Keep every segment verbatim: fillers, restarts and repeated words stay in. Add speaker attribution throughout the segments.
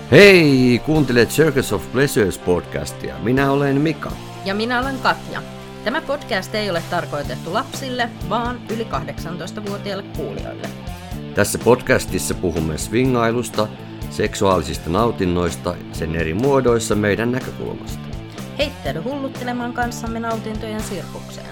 Speaker 1: Hei, kuuntelet Circus of Pleasures podcastia. Minä olen Mika.
Speaker 2: Ja minä olen Katja. Tämä podcast ei ole tarkoitettu lapsille, vaan yli kahdeksantoistavuotiaille kuulijoille.
Speaker 1: Tässä podcastissa puhumme swingailusta, seksuaalisista nautinnoista, sen eri muodoissa meidän näkökulmasta.
Speaker 2: Heittäydy hulluttelemaan kanssamme nautintojen sirkukseen.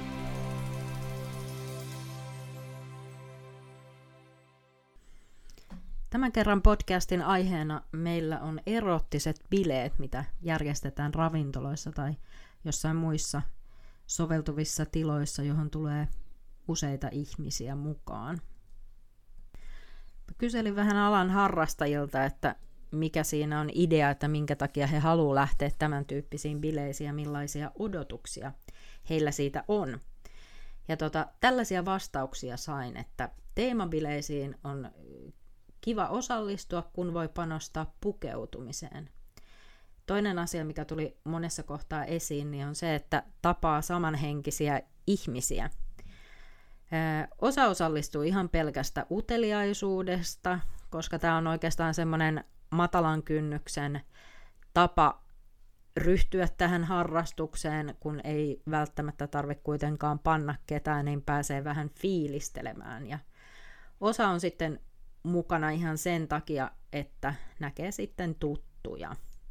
Speaker 2: Tämän kerran podcastin aiheena meillä on erottiset bileet, mitä järjestetään ravintoloissa tai jossain muissa soveltuvissa tiloissa, johon tulee useita ihmisiä mukaan. Kyselin vähän alan harrastajilta, että mikä siinä on idea, että minkä takia he haluavat lähteä tämän tyyppisiin bileisiin ja millaisia odotuksia heillä siitä on. Ja tota, tällaisia vastauksia sain, että teemabileisiin on kiva osallistua, kun voi panostaa pukeutumiseen. Toinen asia, mikä tuli monessa kohtaa esiin, niin on se, että tapaa samanhenkisiä ihmisiä. Osa osallistuu ihan pelkästä uteliaisuudesta, koska tämä on oikeastaan semmoinen matalan kynnyksen tapa ryhtyä tähän harrastukseen, kun ei välttämättä tarvitse kuitenkaan panna ketään, niin pääsee vähän fiilistelemään. Ja osa on sitten mukana ihan sen takia, että näkee sitten tuttuja.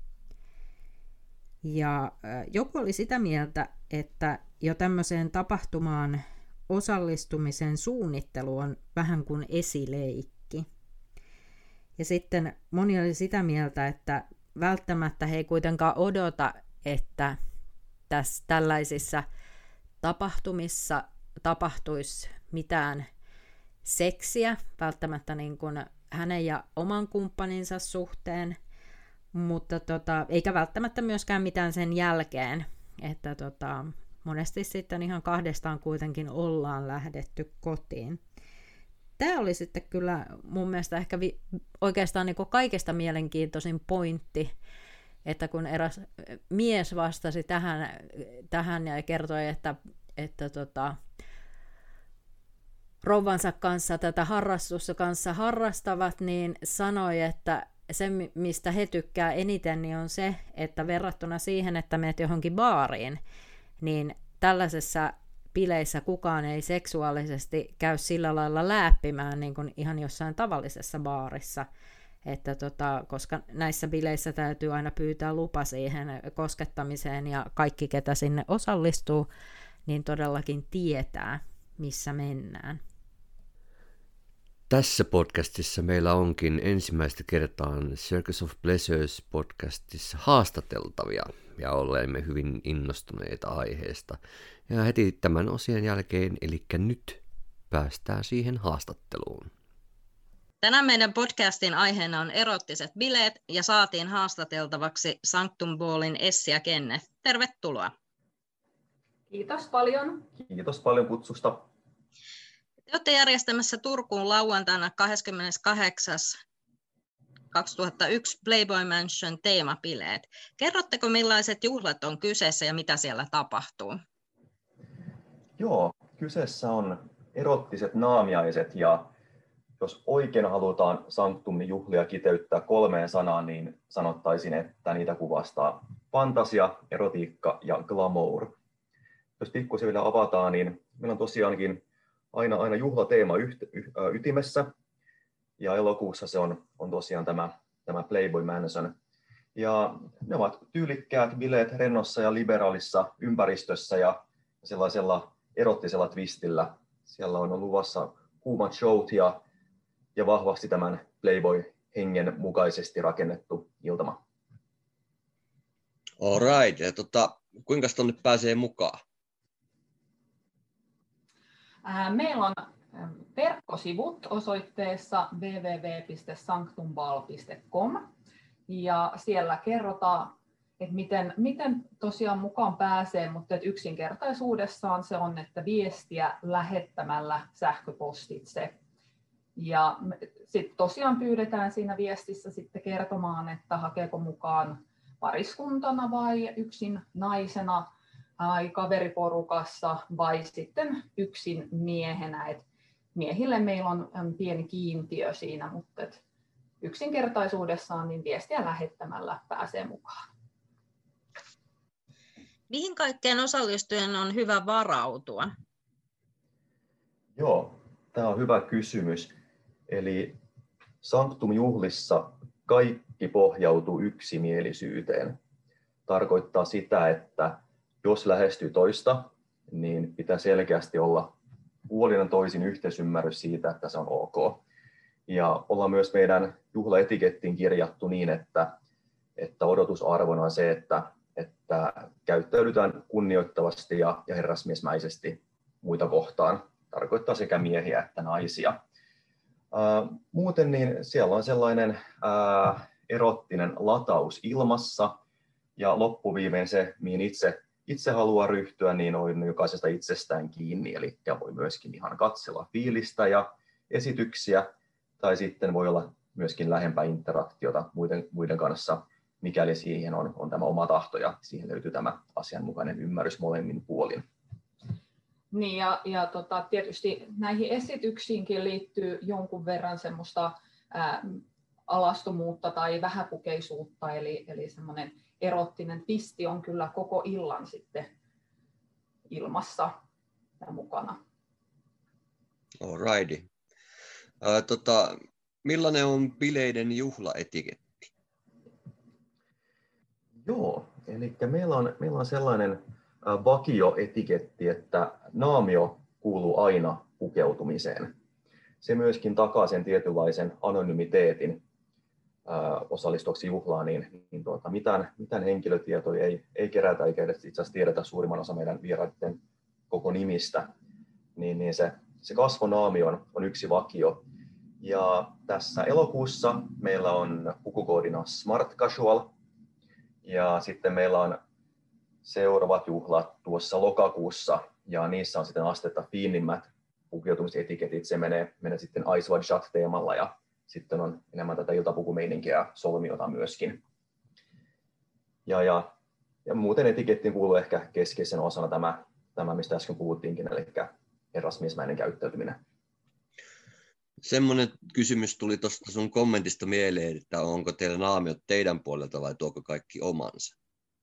Speaker 2: Ja joku oli sitä mieltä, että jo tämmöiseen tapahtumaan osallistumisen suunnittelu on vähän kuin esileikki. Ja sitten moni oli sitä mieltä, että välttämättä he ei kuitenkaan odota, että tässä tällaisissa tapahtumissa tapahtuisi mitään seksiä, välttämättä niin kuin hänen ja oman kumppaninsa suhteen, mutta tota, eikä välttämättä myöskään mitään sen jälkeen, että tota, monesti sitten ihan kahdestaan kuitenkin ollaan lähdetty kotiin. Tämä oli sitten kyllä mun mielestä ehkä vi- oikeastaan niin kuin kaikesta mielenkiintoisin pointti, että kun eräs mies vastasi tähän, tähän ja kertoi, että, että tota, rouvansa kanssa tätä harrastusta kanssa harrastavat, niin sanoi, että se, mistä he tykkää eniten, niin on se, että verrattuna siihen, että menet johonkin baariin, niin tällaisessa bileissä kukaan ei seksuaalisesti käy sillä lailla lääppimään niin kuin ihan jossain tavallisessa baarissa, että tota, koska näissä bileissä täytyy aina pyytää lupa siihen koskettamiseen ja kaikki, ketä sinne osallistuu, niin todellakin tietää, missä mennään.
Speaker 1: Tässä podcastissa meillä onkin ensimmäistä kertaa Circus of Pleasures podcastissa haastateltavia ja olemme hyvin innostuneita aiheesta. Ja heti tämän osion jälkeen, eli nyt päästään siihen haastatteluun.
Speaker 2: Tänään meidän podcastin aiheena on erottiset bileet ja saatiin haastateltavaksi Sanctum Ballin Essi ja Kenneth. Tervetuloa.
Speaker 3: Kiitos paljon.
Speaker 4: Kiitos paljon kutsusta.
Speaker 2: Te olette järjestämässä Turkuun lauantaina kahdeskymmeneskahdeksas kaksituhattayksi Playboy Mansion teemabileet. Kerrotteko, millaiset juhlat on kyseessä ja mitä siellä tapahtuu?
Speaker 4: Joo, kyseessä on erottiset naamiaiset ja jos oikein halutaan Sanctumin juhlia kiteyttää kolmeen sanaan, niin sanottaisin, että niitä kuvastaa fantasia, erotiikka ja glamour. Jos pikkuisen vielä avataan, niin meillä on tosiaankin aina, aina juhlateema yht, y, ä, ytimessä. Ja elokuussa se on, on tosiaan tämä, tämä Playboy Mansion. Ja ne ovat tyylikkäät bileet rennossa ja liberaalissa ympäristössä ja sellaisella erottisella twistillä. Siellä on luvassa kuumat showt ja, ja vahvasti tämän Playboy-hengen mukaisesti rakennettu iltama.
Speaker 1: All right. Ja tota, kuinka tonne pääsee mukaan?
Speaker 3: Meillä on verkkosivut osoitteessa double-u double-u double-u piste sanctum ball piste com ja siellä kerrotaan, että miten, miten tosiaan mukaan pääsee, mutta että yksinkertaisuudessaan se on, että viestiä lähettämällä sähköpostitse. Ja sitten tosiaan pyydetään siinä viestissä sitten kertomaan, että hakeeko mukaan pariskuntana vai yksin naisena, ai kaveriporukassa vai sitten yksin miehenä. Et miehille meillä on pieni kiintiö siinä, mutta et yksinkertaisuudessaan niin viestiä lähettämällä pääsee mukaan.
Speaker 2: Mihin kaikkeen osallistujien on hyvä varautua?
Speaker 4: Joo, tämä on hyvä kysymys. Eli Sanctum-juhlissa kaikki pohjautuu yksimielisyyteen. Tarkoittaa sitä, että jos lähestyy toista, niin pitää selkeästi olla puolin toisin yhteisymmärrys siitä, että se on ok. Ja ollaan myös meidän juhlaetikettiin kirjattu niin, että, että odotusarvona on se, että, että käyttäydytään kunnioittavasti ja, ja herrasmiesmäisesti muita kohtaan. Tarkoittaa sekä miehiä että naisia. Uh, muuten niin siellä on sellainen uh, erottinen lataus ilmassa, ja loppuviimein se, mihin itse, itse haluaa ryhtyä, niin on jokaisesta itsestään kiinni, eli voi myöskin ihan katsella fiilistä ja esityksiä, tai sitten voi olla myöskin lähempää interaktiota muiden, muiden kanssa, mikäli siihen on, on tämä oma tahto, ja siihen löytyy tämä asianmukainen ymmärrys molemmin puolin.
Speaker 3: Niin ja, ja tota, tietysti näihin esityksiinkin liittyy jonkun verran semmoista ää, alastomuutta tai vähäpukeisuutta, eli, eli semmoinen erottinen pisti on kyllä koko illan sitten ilmassa ja mukana.
Speaker 1: Alrighty. Äh, tota, millainen on bileiden juhlaetiketti?
Speaker 4: Joo, eli meillä on, meillä on sellainen vakioetiketti, että naamio kuuluu aina pukeutumiseen. Se myöskin takaa sen tietynlaisen anonymiteetin osallistuaksi juhlaan, niin, niin tuota, mitään, mitään henkilötietoja ei, ei kerätä eikä edes itse asiassa tiedetä suurimman osa meidän vieraiden koko nimistä. Niin, niin se, se kasvonaamio on, on yksi vakio. Ja tässä elokuussa meillä on pukukoodina Smart Casual, ja sitten meillä on seuraavat juhlat tuossa lokakuussa, ja niissä on sitten astetta fiinimmät pukeutumisetiketit. Se menee, menee sitten Ice Wide Shut-teemalla, ja sitten on enemmän tätä iltapukumeininkiä solmiota myöskin. Ja, ja, ja muuten etikettiin kuuluu ehkä keskeisen osana tämä, tämä mistä äsken puhuttiinkin, eli herrasmiesmäinen käyttäytyminen.
Speaker 1: Semmoinen kysymys tuli tuosta sun kommentista mieleen, että onko teillä naamiot teidän puolelta vai tuoko kaikki omansa?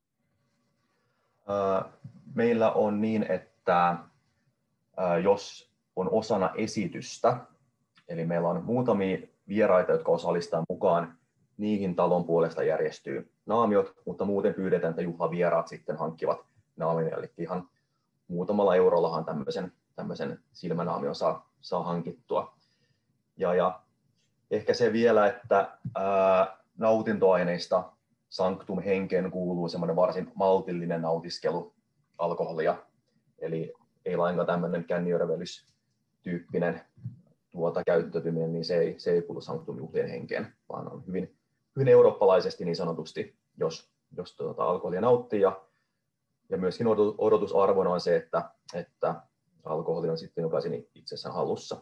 Speaker 4: Meillä on niin, että jos on osana esitystä, eli meillä on muutamia vieraita, jotka osallistaa mukaan, niihin talon puolesta järjestyy naamiot, mutta muuten pyydetään, että juhlavieraat sitten hankkivat naamion, eli ihan muutamalla eurollahan tämmöisen, tämmöisen silmänaamion saa, saa hankittua. Ja, ja ehkä se vielä, että ää, nautintoaineista Sanctum-henkeen kuuluu semmoinen varsin maltillinen nautiskelu alkoholia, eli ei lainkaan tämmöinen känniörvelys-tyyppinen tuota käyttäytyminen, niin se ei, se ei kuulu Sanctum-juhlien henkeen, vaan on hyvin, hyvin eurooppalaisesti niin sanotusti, jos, jos tuota alkoholia nauttii. Ja, ja myöskin odotusarvona on se, että, että alkoholi on sitten jokaisen itsessään hallussa.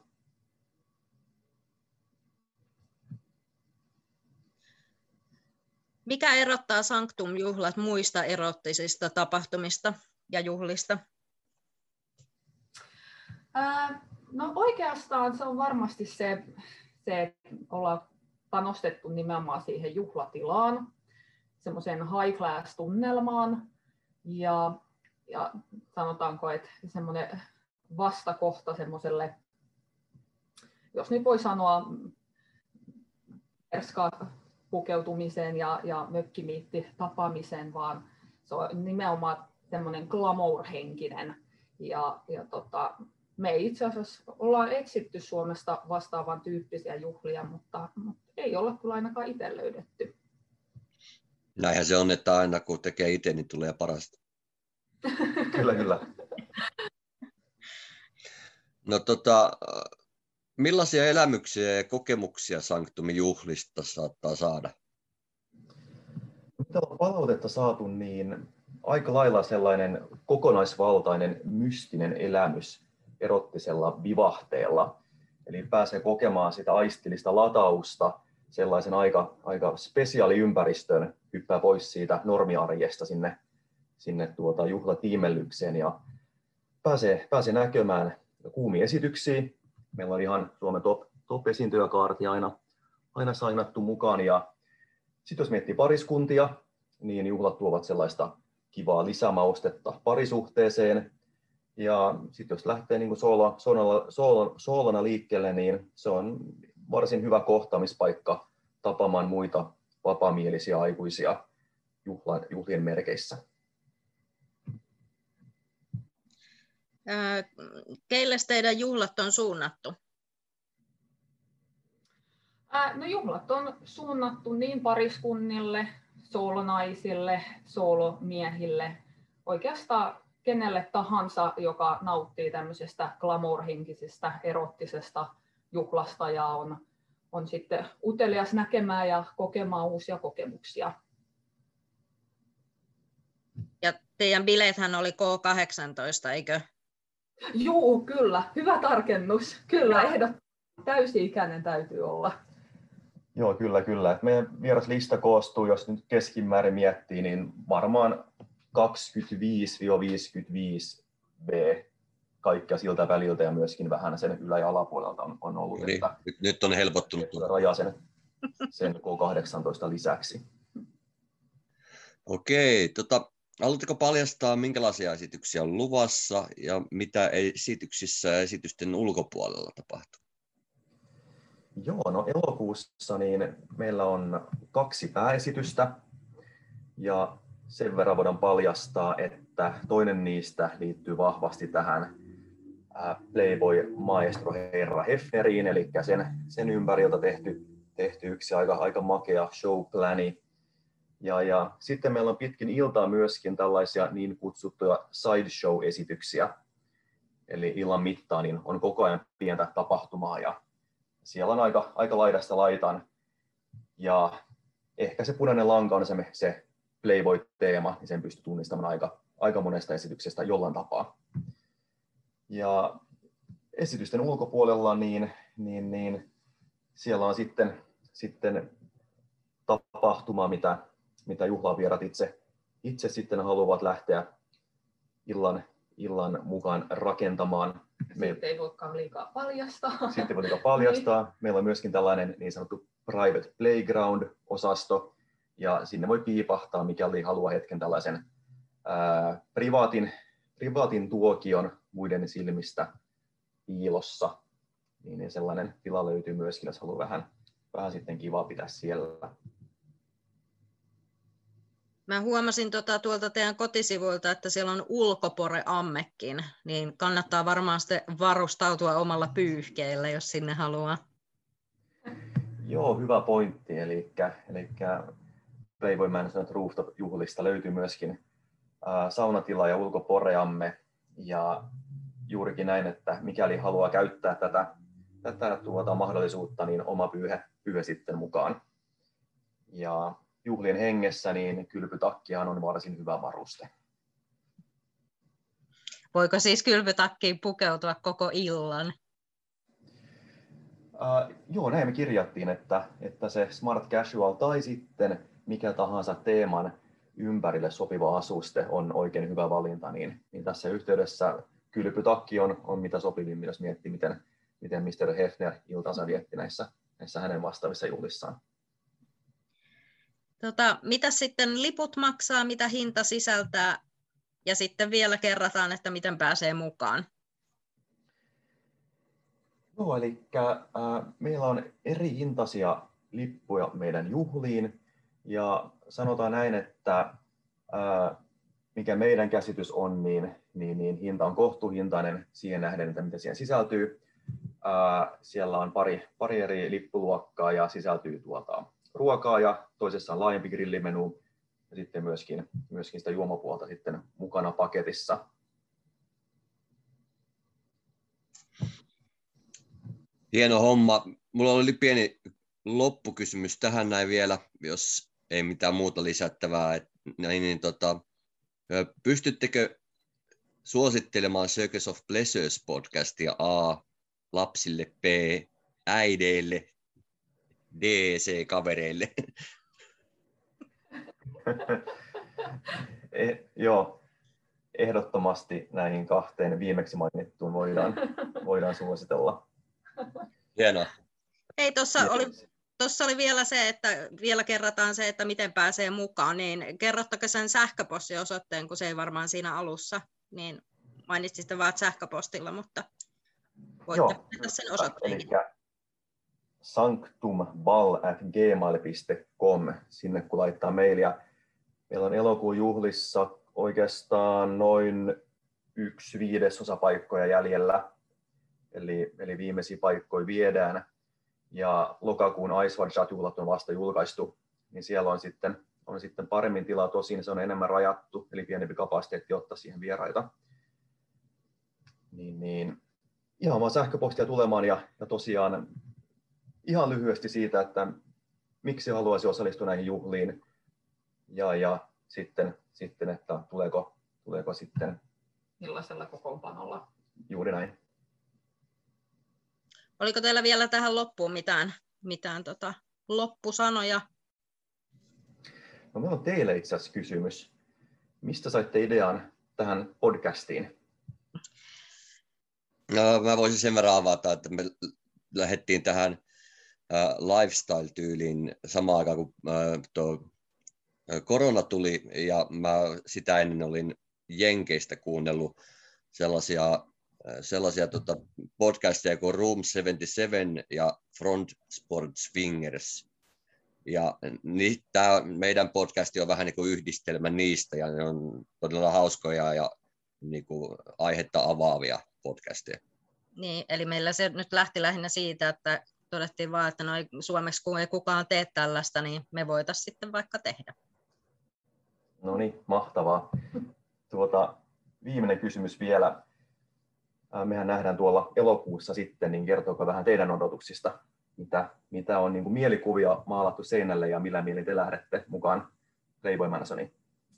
Speaker 2: Mikä erottaa Sanctum-juhlat muista erottisista tapahtumista ja juhlista?
Speaker 3: Ää, no oikeastaan se on varmasti se, se että ollaan panostettu nimenomaan siihen juhlatilaan, semmoiseen high class tunnelmaan ja, ja sanotaanko, että semmoinen vastakohta semmoiselle, jos nyt voi sanoa, pukeutumiseen ja, ja mökkimiitti tapaamiseen, vaan se on nimenomaan semmoinen glamour-henkinen. Ja, ja tota, me itse asiassa ollaan etsitty Suomesta vastaavan tyyppisiä juhlia, mutta, mutta ei olla kyllä ainakaan itse löydetty.
Speaker 1: Näinhän se on, että aina kun tekee itse, niin tulee parasta.
Speaker 4: Kyllä, kyllä.
Speaker 1: No tota, millaisia elämyksiä ja kokemuksia Sanctumin juhlista saattaa saada?
Speaker 4: Mitä on palautetta saatu, niin aika lailla sellainen kokonaisvaltainen mystinen elämys erottisella vivahteella. Eli pääsee kokemaan sitä aistillista latausta sellaisen aika, aika spesiaaliympäristöön, hyppää pois siitä normiarjesta sinne, sinne tuota juhlatiimellykseen ja pääsee, pääsee näkemään kuumia esityksiä. Meillä on ihan Suomen top, top esiintyjäkaarti aina, aina sainattu mukaan. Ja sitten jos miettii pariskuntia, niin juhlat tuovat sellaista kivaa lisämaustetta parisuhteeseen. Ja sitten jos lähtee niin kuin soola, soolana, soolana, soolana liikkeelle, niin se on varsin hyvä kohtaamispaikka tapaamaan muita vapaamielisiä aikuisia juhlan, juhlien merkeissä.
Speaker 2: Keille teidän juhlat on suunnattu?
Speaker 3: No juhlat on suunnattu niin pariskunnille, soolonaisille, soolomiehille, oikeastaan kenelle tahansa, joka nauttii tämmöisestä glamour-henkisestä, erottisesta juhlasta ja on, on sitten utelias näkemään ja kokemaan uusia kokemuksia.
Speaker 2: Ja teidän bileethän oli K kahdeksantoista, eikö?
Speaker 3: Juu, kyllä. Hyvä tarkennus. Kyllä, ehdottomasti täysi-ikäinen täytyy olla.
Speaker 4: Joo, kyllä, kyllä. Meidän vieraslista koostuu, jos nyt keskimäärin miettii, niin varmaan kaksikymmentäviisi viisikymmentäviisi B kaikkea siltä väliltä ja myöskin vähän sen ylä- ja alapuolelta on, on ollut.
Speaker 1: Eli
Speaker 4: että
Speaker 1: nyt, nyt on helpottunut.
Speaker 4: Raja sen, sen K kahdeksantoista lisäksi.
Speaker 1: Okei, tota, haluatteko paljastaa, minkälaisia esityksiä on luvassa ja mitä esityksissä ja esitysten ulkopuolella tapahtuu?
Speaker 4: Joo, no elokuussa niin meillä on kaksi pääesitystä ja sen verran voidaan paljastaa, että toinen niistä liittyy vahvasti tähän Playboy Maestro Herra Hefneriin, eli sen, sen ympäriltä tehty, tehty yksi aika, aika makea showplani. Ja, ja sitten meillä on pitkin iltaa myöskin tällaisia niin kutsuttuja sideshow-esityksiä, eli illan mittaan niin on koko ajan pientä tapahtumaa ja siellä on aika, aika laidasta laitaan. Ja ehkä se punainen lanka on se, se Playboy-teema, niin sen pystyy tunnistamaan aika, aika monesta esityksestä jollain tapaa. Ja esitysten ulkopuolella niin, niin, niin siellä on sitten, sitten tapahtumaa, mitä, mitä juhlavierat itse, itse sitten haluavat lähteä illan, illan mukaan rakentamaan.
Speaker 3: Sitten ei voikaan liikaa paljastaa.
Speaker 4: Sitten ei voi liikaa paljastaa. Meillä on myöskin tällainen niin sanottu private playground-osasto, ja sinne voi piipahtaa, mikäli haluaa hetken tällaisen ää, privaatin, privaatin tuokion muiden silmistä piilossa. Niin sellainen tila löytyy myöskin, jos haluaa vähän, vähän sitten kivaa pitää siellä.
Speaker 2: Mä huomasin tota, tuolta teidän kotisivuilta, että siellä on ulkoporeammekin, niin kannattaa varmaan sitten varustautua omalla pyyhkeellä, jos sinne haluaa.
Speaker 4: Joo, hyvä pointti. Eli, eli Playboy Mansion Rooftop-juhlista löytyy myöskin ää, saunatila ja ulkoporeamme. Ja juurikin näin, että mikäli haluaa käyttää tätä, tätä tuota mahdollisuutta, niin oma pyyhe, pyyhe sitten mukaan. Ja juhlien hengessä niin kylpytakkihan on varsin hyvä varuste.
Speaker 2: Voiko siis kylpytakkiin pukeutua koko illan?
Speaker 4: Uh, joo, näin me kirjattiin, että, että se smart casual tai sitten mikä tahansa teeman ympärille sopiva asuste on oikein hyvä valinta, niin, niin tässä yhteydessä kylpytakki on, on mitä sopivin, jos miettii, miten, miten mister Hefner iltansa vietti näissä, näissä hänen vastaavissa juhlissaan.
Speaker 2: Tota, mitä sitten liput maksaa, mitä hinta sisältää ja sitten vielä kerrataan, että miten pääsee mukaan?
Speaker 4: Joo, eli äh, meillä on eri hintaisia lippuja meidän juhliin ja sanotaan näin, että äh, mikä meidän käsitys on, niin, niin, niin hinta on kohtuuhintainen siihen nähden, että mitä siihen sisältyy. Äh, siellä on pari, pari eri lippuluokkaa ja sisältyy tuolta ruokaa ja toisessa on laajempi grillimenu ja sitten myöskin, myöskin sitä juomapuolta sitten mukana paketissa.
Speaker 1: Hieno homma. Mulla oli pieni loppukysymys tähän näin vielä, jos ei mitään muuta lisättävää. Et, niin, niin, tota, pystyttekö suosittelemaan Circus of Pleasures podcastia A lapsille, B äideille, D C kavereille?
Speaker 4: eh, joo, ehdottomasti näihin kahteen viimeksi mainittuun voidaan, voidaan suositella.
Speaker 1: Hienoa.
Speaker 2: Hei, tuossa oli, tuossa oli vielä se, että vielä kerrataan se, että miten pääsee mukaan, niin kerrottako sen sähköpostiosoitteen, kun se ei varmaan siinä alussa, niin mainitsitte vaan sähköpostilla, mutta voitte mennä sen osoitteen.
Speaker 4: Eli sanctumball at gmail piste com, sinne kun laittaa mailia. Meillä on elokuun juhlissa oikeastaan noin yksi viidesosa paikkoja jäljellä, eli, eli viimeisiä paikkoja viedään. Ja lokakuun Ice Wide Shut-juhlat on vasta julkaistu, niin siellä on sitten, on sitten paremmin tilaa, tosin se on enemmän rajattu, eli pienempi kapasiteetti ottaa siihen vieraita. Niin, niin. Ihan vaan sähköpostia tulemaan ja, ja tosiaan ihan lyhyesti siitä, että miksi haluaisi osallistua näihin juhliin ja, ja sitten, sitten, että tuleeko, tuleeko sitten
Speaker 3: millaisella kokoonpanolla.
Speaker 4: Juuri näin.
Speaker 2: Oliko teillä vielä tähän loppuun mitään, mitään tota, loppusanoja?
Speaker 4: No, meillä on teille itse asiassa kysymys. Mistä saitte idean tähän podcastiin?
Speaker 1: No, mä voisin sen verran avata, että me lähdettiin tähän äh, lifestyle-tyyliin samaan aikaan, kun äh, tuo äh, korona tuli, ja mä sitä ennen olin Jenkeistä kuunnellut sellaisia, äh, sellaisia tota, podcasteja kuin Room seitsemänkymmentäseitsemän ja Front Sport Swingers. Ja niin, tämä meidän podcasti on vähän niin kuin yhdistelmä niistä, ja ne on todella hauskoja ja niin kuin aihetta avaavia podcasteja.
Speaker 2: Niin, eli meillä se nyt lähti lähinnä siitä, että todettiin vaan, että no ei, suomeksi kun ei kukaan tee tällaista, niin me voitaisiin sitten vaikka tehdä.
Speaker 4: No niin, mahtavaa. Tuota, viimeinen kysymys vielä. Mehän nähdään tuolla elokuussa sitten, niin kertooko vähän teidän odotuksista, mitä, mitä on niin kuin mielikuvia maalattu seinälle ja millä mielin te lähdette mukaan Playboy Mansioniin?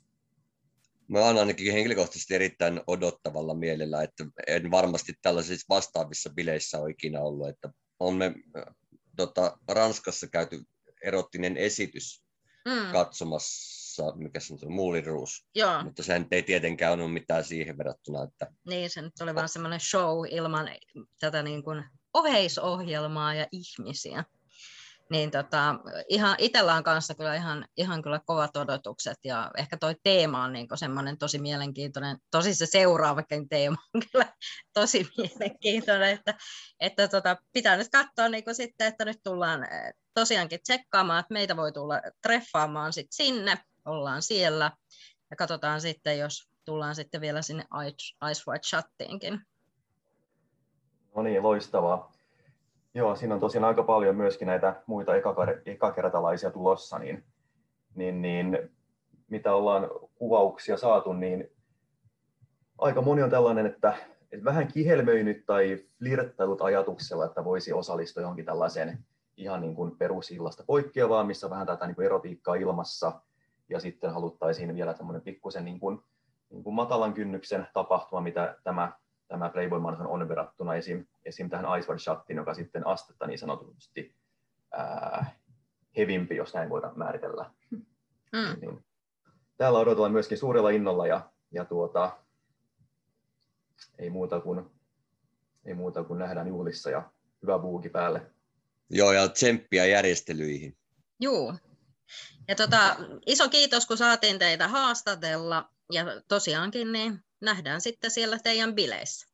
Speaker 1: Mä olen ainakin henkilökohtaisesti erittäin odottavalla mielellä, että en varmasti tällaisissa vastaavissa bileissä ole ikinä ollut. Että on me tota, Ranskassa käyty erottinen esitys mm. katsomassa, mikä se on, Moulin Rouge.
Speaker 2: Joo.
Speaker 1: Mutta sehän ei tietenkään ole mitään siihen verrattuna. Että...
Speaker 2: Niin, se nyt oli vaan semmoinen show ilman tätä niin kuin oheisohjelmaa ja ihmisiä. Niin tota, ihan itsellä on kanssa kyllä ihan, ihan kyllä kovat odotukset ja ehkä toi teema on niin semmoinen tosi mielenkiintoinen, tosi se seuraavakin teema on kyllä tosi mielenkiintoinen, että, että tota, pitää nyt katsoa niin sitten, että nyt tullaan tosiaankin tsekkaamaan, että meitä voi tulla treffaamaan sit sinne, ollaan siellä ja katsotaan sitten, jos tullaan sitten vielä sinne Ice Wide Shuttiinkin.
Speaker 4: No niin, loistavaa. Joo, siinä on tosiaan aika paljon myöskin näitä muita ekakertalaisia tulossa, niin, niin, niin mitä ollaan kuvauksia saatu, niin aika moni on tällainen, että, että vähän kihelmöinyt tai flirttailut ajatuksella, että voisi osallistua johonkin tällaiseen ihan niin kuin perusillasta poikkeavaa, missä on vähän tätä niin kuin erotiikkaa ilmassa, ja sitten haluttaisiin vielä tämmöinen pikkusen niin kuin, niin kuin matalan kynnyksen tapahtuma, mitä tämä Tämä Playboy Mansion on verrattuna esim. esim. Tähän Ice Wide Shuttiin, joka sitten astetta niin sanotusti ää, hevimpi, jos näin voidaan määritellä. Mm. Niin, täällä odotellaan myöskin suurella innolla ja, ja tuota, ei, muuta kuin, ei muuta kuin nähdään juhlissa ja hyvä buuki päälle.
Speaker 1: Joo, ja tsemppiä järjestelyihin.
Speaker 2: Joo. Ja tota, iso kiitos, kun saatiin teitä haastatella. Ja tosiaankin niin nähdään sitten siellä teidän bileissä.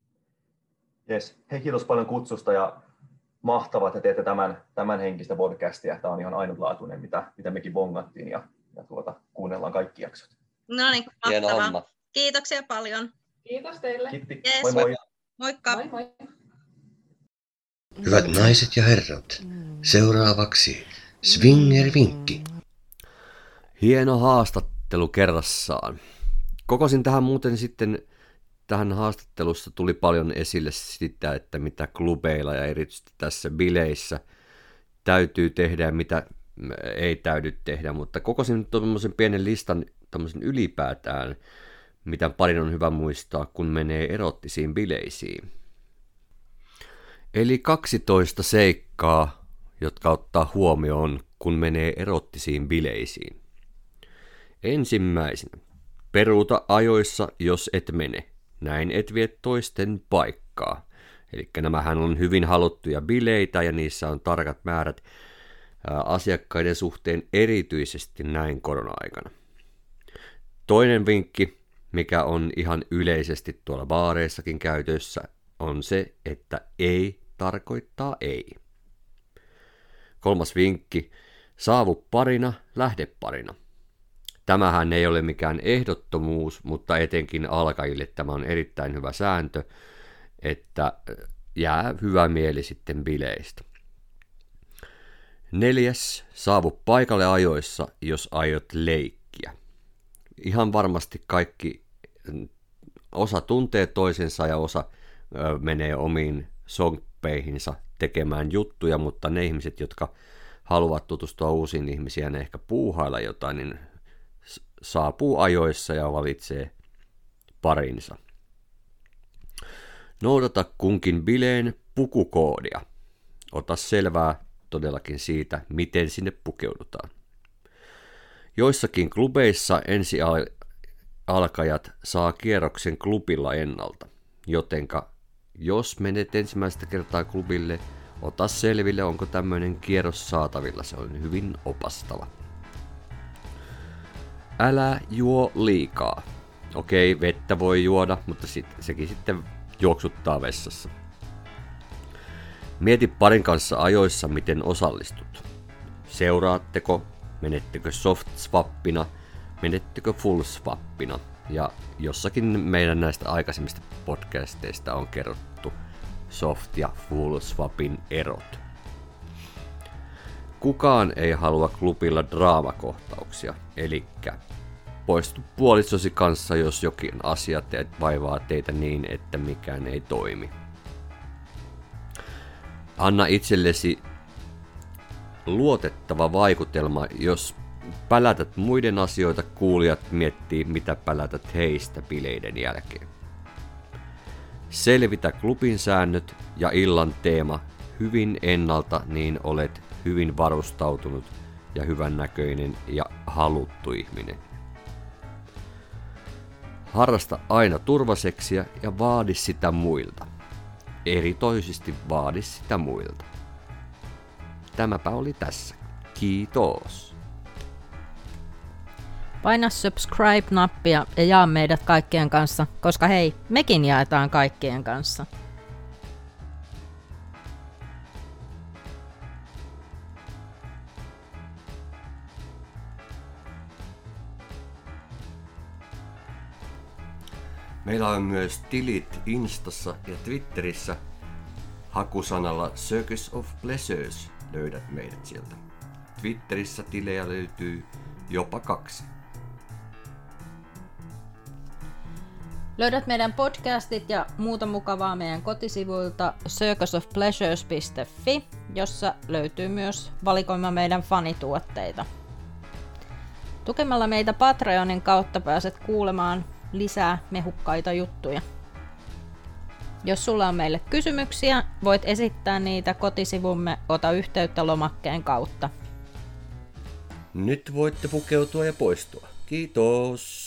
Speaker 4: Jes. Hei, kiitos paljon kutsusta ja mahtavaa, että teette tämän, tämän henkistä podcastia. Tämä on ihan ainutlaatuinen, mitä, mitä mekin bongattiin ja, ja tuota, kuunnellaan kaikki jaksot.
Speaker 2: No niin, mahtavaa. Kiitoksia paljon.
Speaker 3: Kiitos teille.
Speaker 4: Kiitti.
Speaker 2: Yes.
Speaker 4: Moi moi.
Speaker 2: Moikka.
Speaker 3: Moi moi.
Speaker 1: Hyvät naiset ja herrat, seuraavaksi Swinger-vinkki. Hieno haastattelu kerrassaan. Kokosin tähän muuten sitten, tähän haastattelussa tuli paljon esille sitä, että mitä klubeilla ja erityisesti tässä bileissä täytyy tehdä ja mitä ei täydy tehdä, mutta kokosin tuommoisen pienen listan tuommoisen ylipäätään, mitä parin on hyvä muistaa, kun menee erottisiin bileisiin. Eli kaksitoista seikkaa, jotka ottaa huomioon, kun menee erottisiin bileisiin. Ensimmäisenä, peruuta ajoissa, jos et mene. Näin et vie toisten paikkaa. Eli nämähän on hyvin haluttuja bileitä ja niissä on tarkat määrät. asiakkaiden suhteen erityisesti näin korona-aikana. Toinen vinkki, mikä on ihan yleisesti tuolla baareissakin käytössä, on se, että ei tarkoittaa ei. Kolmas vinkki, saavu parina, lähde parina. Tämähän ei ole mikään ehdottomuus, mutta etenkin alkajille tämä on erittäin hyvä sääntö, että jää hyvä mieli sitten bileistä. Neljäs, saavu paikalle ajoissa, jos aiot leikkiä. Ihan varmasti kaikki, osa tuntee toisensa ja osa ö, menee omiin sonppeihinsa tekemään juttuja, mutta ne ihmiset, jotka haluavat tutustua uusiin ihmisiin ja ne ehkä puuhailla jotain, niin saapuu ajoissa ja valitsee parinsa. Noudata kunkin bileen pukukoodia. Ota selvää todellakin siitä, miten sinne pukeudutaan. Joissakin klubeissa ensialkajat saa kierroksen klubilla ennalta, jotenka jos menet ensimmäistä kertaa klubille, ota selville, onko tämmöinen kierros saatavilla, se on hyvin opastava. Älä juo liikaa. Okei, vettä voi juoda, mutta sit, sekin sitten juoksuttaa vessassa. Mieti parin kanssa ajoissa, miten osallistut. Seuraatteko, menettekö soft swappina, menettekö full swappina. Ja jossakin meidän näistä aikaisemmista podcasteista on kerrottu soft ja full swapin erot. Kukaan ei halua klubilla draamakohtauksia, eli poistu puolisosi kanssa, jos jokin asia teet vaivaa teitä niin, että mikään ei toimi. Anna itsellesi luotettava vaikutelma, jos pälätät muiden asioita, kuulijat miettii, mitä pälätät heistä bileiden jälkeen. Selvitä klubin säännöt ja illan teema hyvin ennalta, niin olet hyvin varustautunut ja hyvännäköinen ja haluttu ihminen. Harrasta aina turvaseksiä ja vaadi sitä muilta. Erityisesti vaadi sitä muilta. Tämäpä oli tässä. Kiitos.
Speaker 2: Paina subscribe-nappia ja jaa meidät kaikkien kanssa, koska hei, mekin jaetaan kaikkien kanssa.
Speaker 1: Meillä on myös tilit Instassa ja Twitterissä. Hakusanalla Circus of Pleasures löydät meidät sieltä. Twitterissä tilejä löytyy jopa kaksi.
Speaker 2: Löydät meidän podcastit ja muuta mukavaa meidän kotisivuilta circus of pleasures piste fi, jossa löytyy myös valikoima meidän fanituotteita. Tukemalla meitä Patreonin kautta pääset kuulemaan lisää mehukkaita juttuja. Jos sulla on meille kysymyksiä, voit esittää niitä kotisivumme Ota yhteyttä -lomakkeen kautta.
Speaker 1: Nyt voitte pukeutua ja poistua. Kiitos!